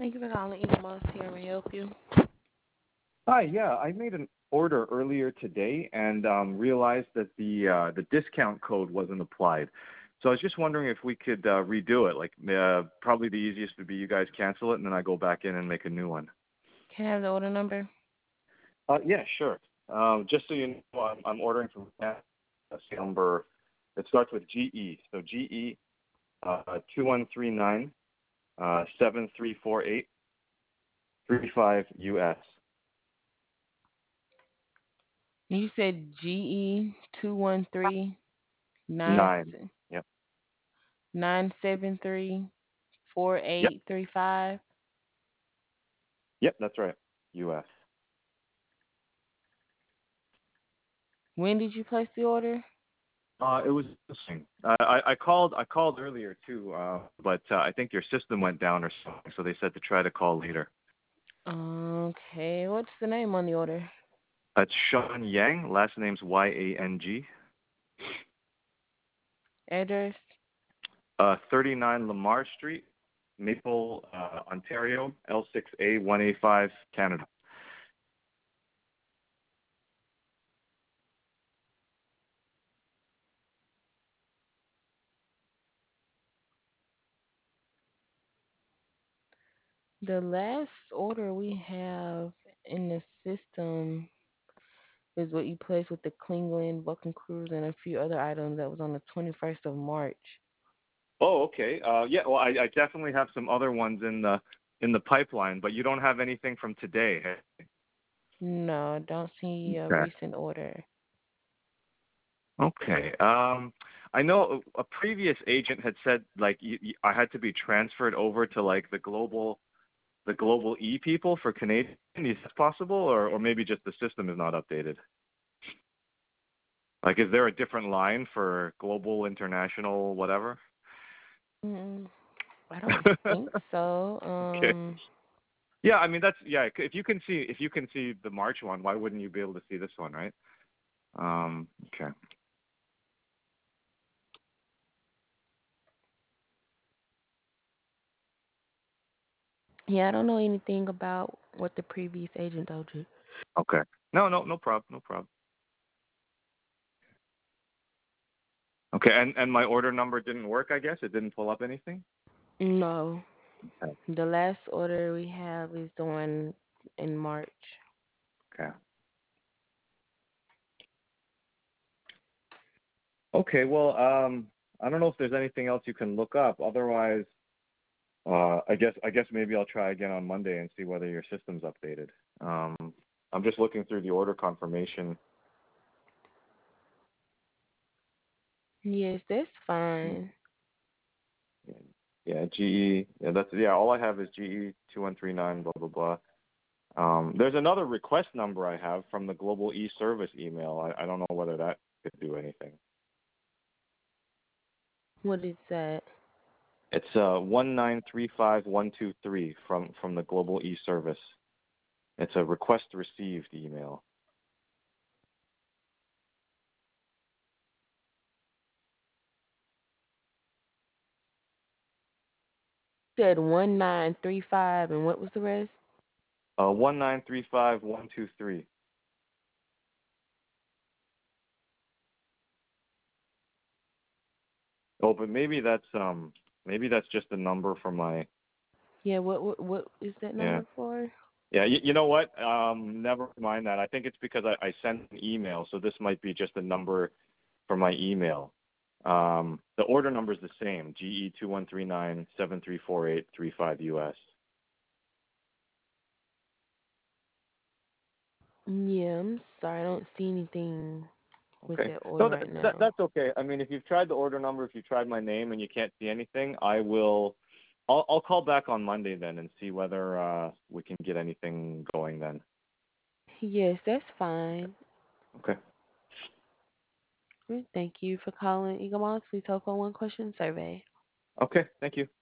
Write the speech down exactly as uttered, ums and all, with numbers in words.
Thank you for calling Eagle Moss here. May I help you? Hi, yeah, I made an order earlier today and um, realized that the uh, the discount code wasn't applied. So I was just wondering if we could uh, redo it. Like, uh, probably the easiest would be you guys cancel it and then I go back in and make a new one. Can I have the order number? Uh, yeah, sure. Um, just so you know, I'm, I'm ordering from Canada. That's the number. It starts with G E. So G E uh, two one three nine uh, seven three four eight three five U S. You said G E two one three nine Nine. Yep. nine seven three four Yep. eight three five. Yep. That's right. U S. When did you place the order? Uh, it was interesting. Uh, I, I called. I called earlier too, uh, but uh, I think your system went down or something. So they said to try to call later. Okay, what's the name on the order? That's Sean Yang. Last name's Y A N G. Address? Uh, thirty-nine Lamar Street, Maple, uh, Ontario, L six A one A five, Canada. The last order we have in the system is what you placed with the Klingland, Vulcan Cruise, and a few other items that was on the twenty-first of March. Oh, okay. Uh, yeah. Well, I, I definitely have some other ones in the in the pipeline, but you don't have anything from today. Hey? No, I don't see a Okay. recent order. Okay. Um, I know a previous agent had said like y y I had to be transferred over to like the global the global E people for Canadian. Is that possible, or or maybe just the system is not updated? Like, is there a different line for global, international, whatever? Mm, I don't think so. Okay. Um, Yeah, I mean that's yeah. If you can see if you can see the March one, why wouldn't you be able to see this one, right? Um, okay. yeah, I don't know anything about what the previous agent told you. Okay. No, no, no problem, no problem. Okay, and and my order number didn't work. I guess it didn't pull up anything. No, Okay. the last order we have is the one in March. Okay. Okay. Well, um, I don't know if there's anything else you can look up. Otherwise, uh, I guess I guess maybe I'll try again on Monday and see whether your system's updated. Um, I'm just looking through the order confirmation. Yes, that's fine. Yeah, G E. Yeah, that's yeah. All I have is G E two one three nine blah blah blah. Um, there's another request number I have from the Global E Service email. I, I don't know whether that could do anything. What is that? It's uh one nine three five one two three from from the Global E Service. It's a request received email. You said one nine three five, and what was the rest? Uh, one nine three five one two three. Oh, but maybe that's um maybe that's just a number for my Yeah, what what what is that yeah number for? yeah. You, you know what? Um, never mind that. I think it's because I, I sent an email, so this might be just a number for my email. Um, the order number is the same: G E two one three nine seven three four eight three five U S. Yeah, I'm sorry, I don't see anything with Okay. that No, order that, right that now. that's okay. I mean, if you've tried the order number, if you tried my name and you can't see anything, I will. I'll I'll call back on Monday then and see whether uh, we can get anything going then. Yes, that's fine. Okay. Thank you for calling Eagle Moss. Please hold for one question survey. Okay. Thank you.